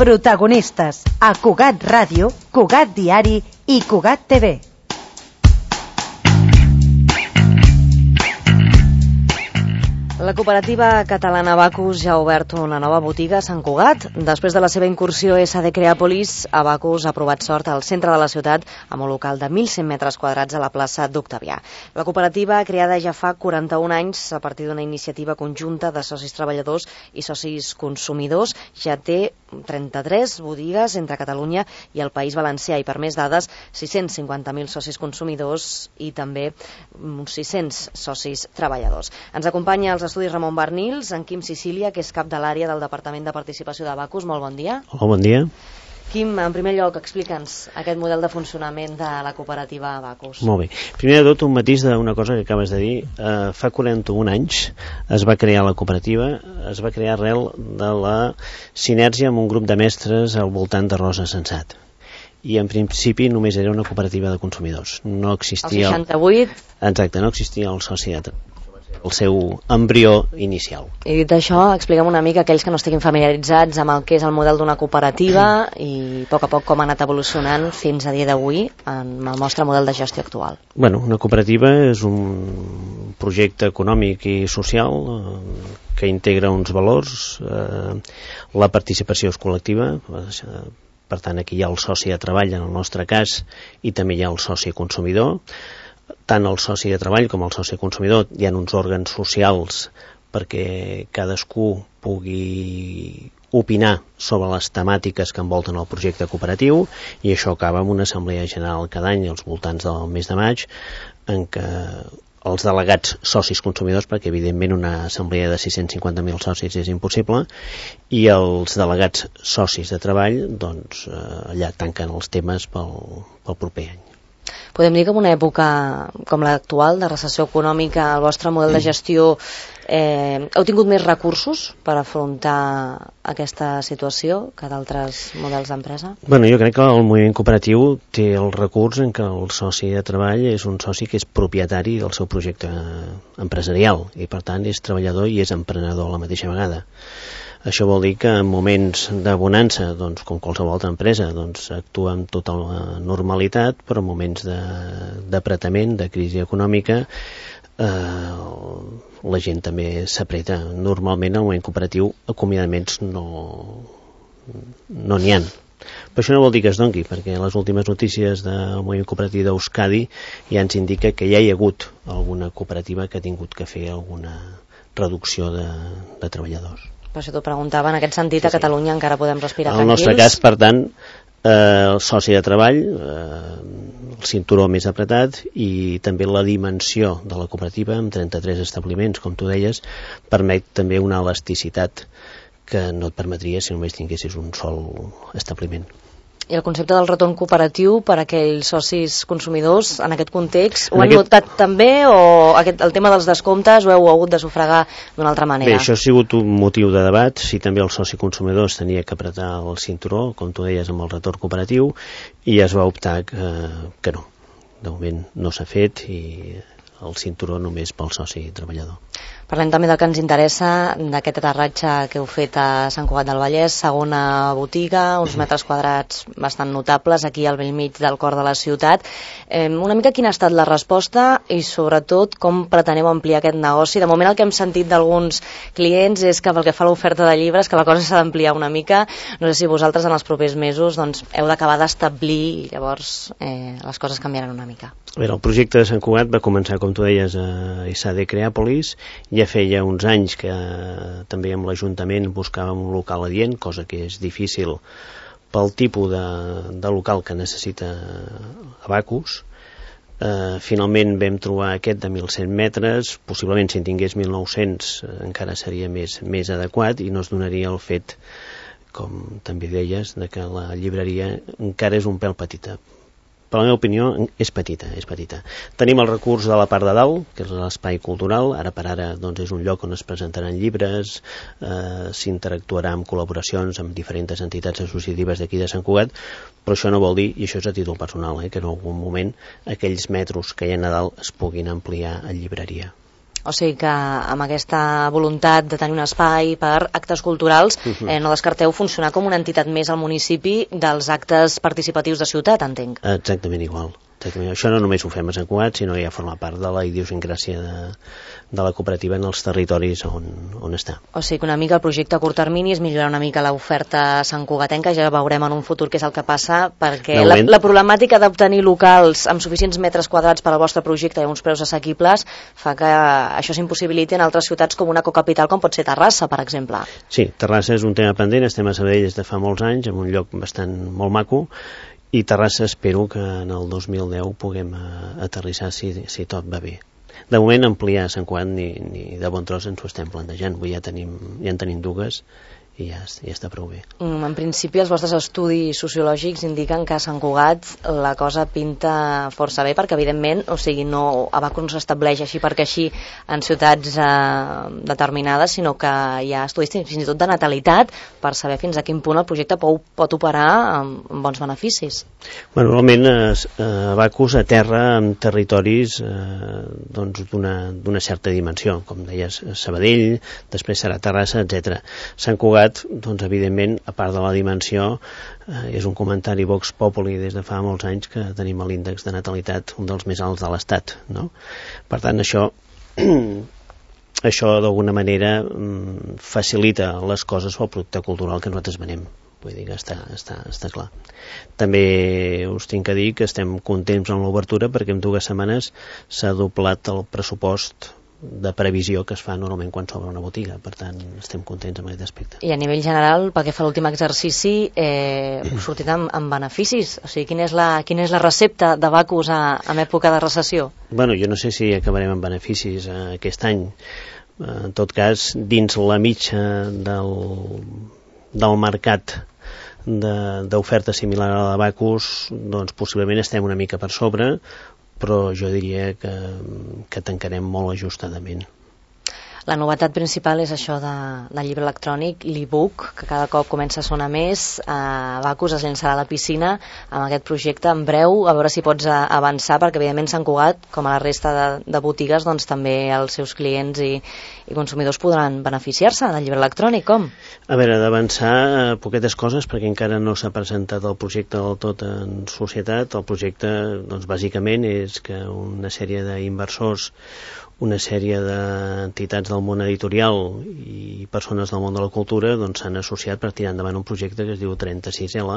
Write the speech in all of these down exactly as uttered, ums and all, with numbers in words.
Protagonistes a Cugat Ràdio, Cugat Diari i Cugat T V. La cooperativa catalana Abacus ja ha obert una nova botiga a Sant Cugat. Després de la seva incursió a S D Creàpolis, Abacus ha provat sort al centre de la ciutat amb un local de mil cent metres quadrats a la plaça d'Octavià. La cooperativa, creada ja fa quaranta-un anys a partir d'una iniciativa conjunta de socis treballadors i socis consumidors, ja té trenta-tres botigues entre Catalunya i el País Valencià i, per més dades, sis-cents cinquanta mil socis consumidors i també uns sis-cents socis treballadors. Ens acompanya als estudis Ramon Barnils, en Quim Sicília, que és cap de l'àrea del Departament de Participació d'Abacus. Molt bon dia. Hola, bon dia. Quim, en primer lloc, explica'ns aquest model de funcionament de la cooperativa Abacus. Molt bé. Primer de tot, un matís d'una cosa que acabes de dir. Uh, fa quaranta-un anys es va crear la cooperativa, es va crear arrel de la sinergia amb un grup de mestres al voltant de Rosa Sensat. I en principi només era una cooperativa de consumidors. No existia... El seixanta-vuit... Exacte, no existia el soci de el seu embrió inicial. I dit això, explica'm una mica aquells que no estiguin familiaritzats amb el que és el model d'una cooperativa i a poc a poc com ha anat evolucionant fins a dia d'avui amb el nostre model de gestió actual. Bueno, una cooperativa és un projecte econòmic i social eh, que integra uns valors, eh, la participació és col·lectiva, eh, per tant aquí hi ha el soci de treball en el nostre cas i també hi ha el soci consumidor. Tant el soci de treball com el soci consumidor hi ha uns òrgans socials perquè cadascú pugui opinar sobre les temàtiques que envolten el projecte cooperatiu i això acaba amb una assemblea general cada any als voltants del mes de maig en què els delegats socis consumidors, perquè evidentment una assemblea de sis-cents cinquanta mil socis és impossible, i els delegats socis de treball doncs allà tanquen els temes pel, pel proper any. Podem dir que en una època com l'actual, de recessió econòmica, el vostre model de gestió, eh, heu tingut més recursos per afrontar aquesta situació que d'altres models d'empresa? Bueno, jo crec que el moviment cooperatiu té el recurs en què el soci de treball és un soci que és propietari del seu projecte empresarial i per tant és treballador i és emprenedor a la mateixa vegada. Això vol dir que en moments de bonança, doncs, com qualsevol altra empresa, doncs, actua amb tota la normalitat, però en moments d'apretament, de, de crisi econòmica, eh, la gent també s'apreta. Normalment, al moment cooperatiu, acomiadaments no no n'hi ha. Però això no vol dir que es dongui, perquè les últimes notícies del moviment cooperatiu d'Euskadi ja ens indica que ja hi ha hagut alguna cooperativa que ha tingut que fer alguna reducció de, de treballadors. Per això t'ho preguntava, en aquest sentit, sí, sí. A Catalunya encara podem respirar tranquils? En el nostre cas, per tant, eh, el soci de treball, eh, el cinturó més apretat i també la dimensió de la cooperativa, amb trenta-tres establiments, com tu deies, permet també una elasticitat que no et permetria si només tinguessis un sol establiment. I el concepte del retorn cooperatiu per a aquells socis consumidors en aquest context, ho en han aquest... notat també o aquest, el tema dels descomptes ho heu hagut de sufragar d'una altra manera? Bé, això ha sigut un motiu de debat, si també el soci consumidor es tenia que apretar el cinturó, com tu deies, amb el retorn cooperatiu, i es va optar que, que no. De moment no s'ha fet i el cinturó només pel soci treballador. Parlem també del que ens interessa, d'aquest aterratge que heu fet a Sant Cugat del Vallès, segona botiga, uns metres quadrats bastant notables, aquí al bell mig del cor de la ciutat. Eh, una mica quina ha estat la resposta i sobretot com preteneu ampliar aquest negoci? De moment el que hem sentit d'alguns clients és que pel que fa a l'oferta de llibres, que la cosa s'ha d'ampliar una mica. No sé si vosaltres en els propers mesos doncs, heu d'acabar d'establir i llavors eh, les coses canviaran una mica. A veure, el projecte de Sant Cugat va començar, com tu deies, a S D Creàpolis. Ja feia uns anys que eh, també amb l'Ajuntament buscàvem un local adient, cosa que és difícil pel tipus de, de local que necessita Abacus. Eh, finalment vam trobar aquest de mil cent metres, possiblement si en tingués mil nou-cents eh, encara seria més, més adequat i no es donaria el fet, com també deies, de que la llibreria encara és un pèl petita. Per la meva opinió, és petita, és petita. Tenim el recurs de la part de dalt, que és l'espai cultural, ara per ara doncs, és un lloc on es presentaran llibres, eh, s'interactuarà amb col·laboracions amb diferents entitats associatives d'aquí de Sant Cugat, però això no vol dir, i això és a títol personal, eh, que en algun moment aquells metros que hi ha a dalt es puguin ampliar a llibreria. O sigui que amb aquesta voluntat de tenir un espai per actes culturals, eh, no descarteu funcionar com una entitat més al municipi dels actes participatius de ciutat, entenc. Exactament igual. Exactament. Això no només ho fem a Sant Cugat, sinó que ja forma part de la idiosincràsia de, de la cooperativa en els territoris on, on està. O sigui que una mica el projecte a curt termini és millorar una mica l'oferta santcugatenca, ja veurem en un futur què és el que passa, perquè la, la problemàtica d'obtenir locals amb suficients metres quadrats per al vostre projecte i uns preus assequibles fa que això s'impossibiliti en altres ciutats com una cocapital com pot ser Terrassa, per exemple. Sí, Terrassa és un tema pendent, estem a Sabadell des de fa molts anys, en un lloc bastant molt maco, i Terrassa espero que en el dos mil deu puguem aterrissar si, si tot va bé. De moment ampliar Sant Cugat ni, ni de bon tros ens ho estem plantejant, avui ja, tenim, ja en tenim dues i ja, ja està prou bé. Mm, en principi els vostres estudis sociològics indiquen que a Sant Cugat la cosa pinta força bé, perquè evidentment, o sigui, no, Abacus no s'estableix així perquè així en ciutats eh, determinades, sinó que hi ha estudis fins i tot de natalitat per saber fins a quin punt el projecte pot, pot operar amb, amb bons beneficis. Bueno, normalment eh, Abacus aterra en territoris eh, doncs d'una certa dimensió, com deies, Sabadell, després serà Terrassa, etcètera. Sant Cugat, doncs evidentment, a part de la dimensió, eh, és un comentari Vox Populi des de fa molts anys que tenim l'índex de natalitat un dels més alts de l'Estat, no? Per tant, això això d'alguna manera facilita les coses pel producte cultural que nosaltres venem. Vull dir que està, està, està clar. També us tinc que dir que estem contents amb l'obertura perquè en dues setmanes s'ha doblat el pressupost de previsió que es fa normalment quan s'obre una botiga, per tant estem contents amb aquest aspecte. I a nivell general, pel que fa a l'últim exercici, eh, us sortit amb, amb beneficis? O sigui, quina és la, quina és la recepta d'Abacus en època de recessió? Bueno, jo no sé si acabarem amb beneficis eh, aquest any. Eh, en tot cas, dins la mitja del, del mercat d'oferta similar a l'Abacus, doncs possiblement estem una mica per sobre, però jo diria que, que tancarem molt ajustadament. La novetat principal és això de, del llibre electrònic, l'e-book, que cada cop comença a sonar més. Abacus es llançarà a la piscina amb aquest projecte en breu, a veure si pots avançar, perquè evidentment Sant Cugat, com a la resta de, de botigues, doncs també els seus clients i, i consumidors podran beneficiar-se del llibre electrònic. Com? A veure, d'avançar poquetes coses, perquè encara no s'ha presentat el projecte del tot en societat. El projecte, doncs, bàsicament és que una sèrie d'inversors, una sèrie d'entitats del món editorial i persones del món de la cultura doncs s'han associat per tirar endavant un projecte que es diu trenta-sis L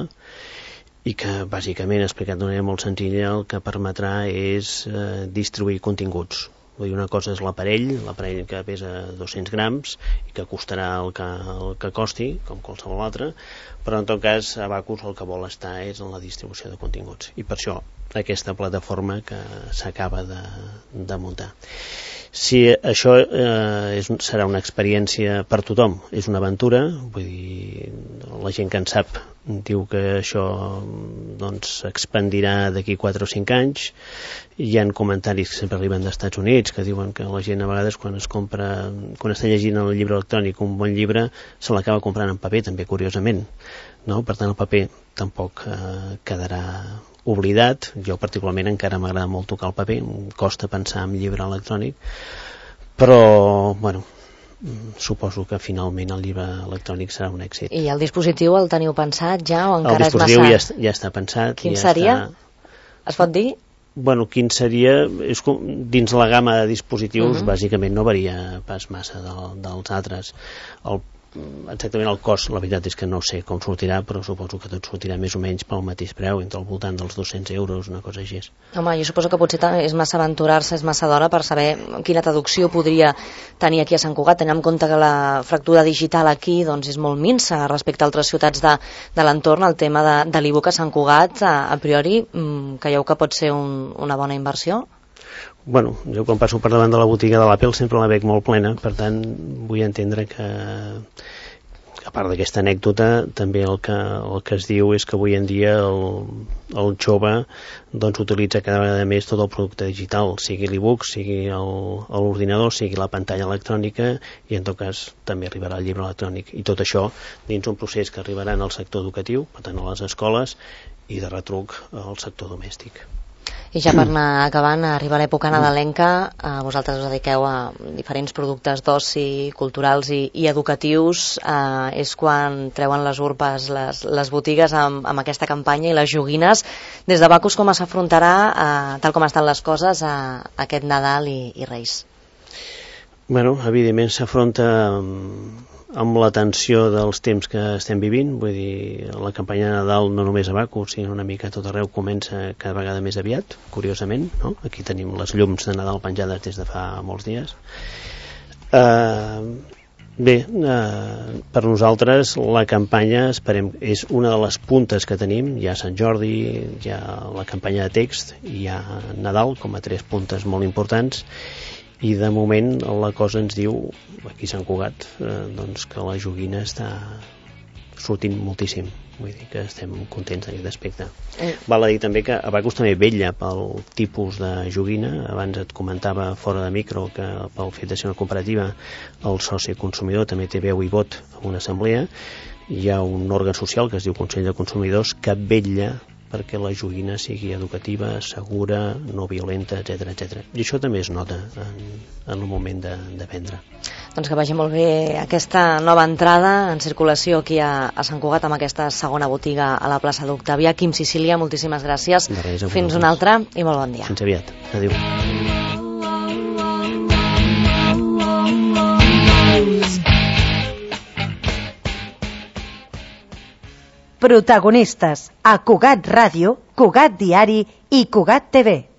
i que bàsicament, explicat d'una manera molt senzilla, el que permetrà és eh, distribuir continguts. Vull dir, una cosa és l'aparell, l'aparell que pesa dos-cents grams i que costarà el que, el que costi, com qualsevol altre, però en tot cas Abacus el que vol estar és en la distribució de continguts i per això aquesta plataforma que s'acaba de, de muntar. Si això eh, és, serà una experiència per tothom, és una aventura, vull dir, la gent que en sap diu que això doncs s'expandirà d'aquí quatre o cinc anys. Hi ha comentaris que sempre arriben dels Estats Units que diuen que la gent a vegades quan es compra, quan està llegint el llibre electrònic un bon llibre, se l'acaba comprant en paper també, curiosament, no? Per tant el paper tampoc eh, quedarà oblidat. Jo particularment encara m'agrada molt tocar el paper, em costa pensar en llibre electrònic, però bueno, suposo que finalment el llibre electrònic serà un èxit. I el dispositiu el teniu pensat ja o encara és massa? El dispositiu ja, ja està pensat. Quin ja seria? Està... Es pot dir? Bueno, quin seria... És com, dins la gamma de dispositius, uh-huh. bàsicament no varia pas massa de, dels altres. El exactament el cost, la veritat és que no sé com sortirà, però suposo que tot sortirà més o menys pel mateix preu, entre el voltant dels dos-cents euros, una cosa així. Home, jo suposo que potser és massa aventurar-se, és massa d'hora per saber quina traducció podria tenir aquí a Sant Cugat, tenint en compte que la fractura digital aquí doncs, és molt minsa respecte a altres ciutats de, de l'entorn. El tema de, de l'e-book a Sant Cugat, a, a priori, creieu que pot ser un, una bona inversió? Bueno, jo quan passo per davant de la botiga de l'Apple sempre la veig molt plena, per tant vull entendre que, a part d'aquesta anècdota, també el que, el que es diu és que avui en dia el, el jove doncs, utilitza cada vegada més tot el producte digital, sigui l'e-book, sigui l'ordinador, sigui la pantalla electrònica, i en tot cas també arribarà el llibre electrònic, i tot això dins un procés que arribarà al sector educatiu, per tant a les escoles, i de retruc al sector domèstic. I ja per anar acabant, arriba l'època nadalenca, eh, vosaltres us dediqueu a diferents productes d'oci, culturals i, i educatius. Eh, és quan treuen les urpes les, les botigues amb, amb aquesta campanya i les joguines. Des de Bacus, com s'afrontarà, eh, tal com estan les coses, a, a aquest Nadal i, i Reis? Bueno, evidentment s'afronta amb, amb la tensió dels temps que estem vivint. Vull dir, la campanya de Nadal no només a Bacus, sinó una mica a tot arreu comença cada vegada més aviat, curiosament, no? Aquí tenim les llums de Nadal penjades des de fa molts dies. Uh, bé, uh, per nosaltres la campanya, esperem, és una de les puntes que tenim. Hi ha Sant Jordi, hi ha la campanya de text, hi ha Nadal com a tres puntes molt importants. I de moment la cosa ens diu, aquí a Sant Cugat, eh, doncs que la joguina està sortint moltíssim. Vull dir que estem contents d'aquest aspecte. Eh. Val a dir també que a Bacus també vetlla pel tipus de joguina. Abans et comentava fora de micro que pel fet de ser una cooperativa el soci consumidor també té veu i vot a una assemblea. Hi ha un òrgan social que es diu Consell de Consumidors que vetlla perquè la joguina sigui educativa, segura, no violenta, etcètera, etcètera. I això també es nota en, en el moment de, de vendre. Doncs que vagi molt bé aquesta nova entrada en circulació aquí a, a Sant Cugat amb aquesta segona botiga a la plaça d'Octàvia. Quim Sicília, moltíssimes gràcies. Res, fins un altre i molt bon dia. Fins aviat. Adéu. Protagonistes a Cugat Ràdio, Cugat Diari i Cugat T V.